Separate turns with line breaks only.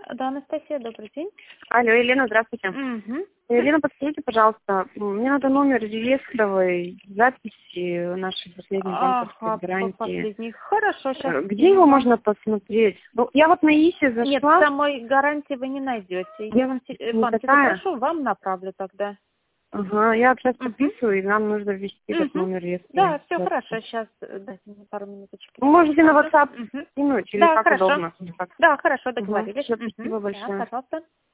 Да, Анастасия, добрый день.
Алло, Елена, здравствуйте.
Угу.
Елена, подскажите, пожалуйста, мне надо номер реестровой записи нашей последней банковской гарантии.
Последний. Хорошо, сейчас.
Где его можно посмотреть? Ну, я вот на ИСе зашла.
Нет, самой гарантии вы не найдете. Я вам банки запрошу, вам направлю тогда.
Ага, я сейчас подписываю, и нам нужно ввести этот номер реестровой.
Да, все хорошо, сейчас дайте мне пару минуточек.
Можете на WhatsApp скинуть, или
Да,
как
хорошо.
удобно?
Да, хорошо, договорились.
Всё, спасибо большое.
Да, пожалуйста.